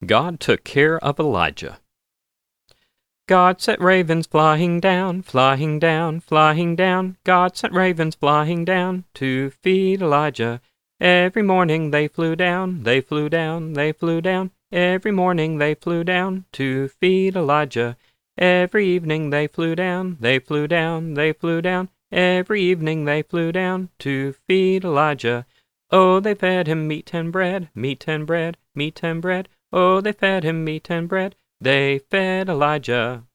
God took care of Elijah. God sent ravens flying down, flying down, flying down. God sent ravens flying down to feed Elijah. Every morning they flew down, they flew down, they flew down. Every morning they flew down to feed Elijah. Every evening they flew down, they flew down, they flew down. Every evening they flew down to feed Elijah. Oh, they fed him meat and bread, meat and bread, meat and bread. Oh, they fed him meat and bread. They fed Elijah.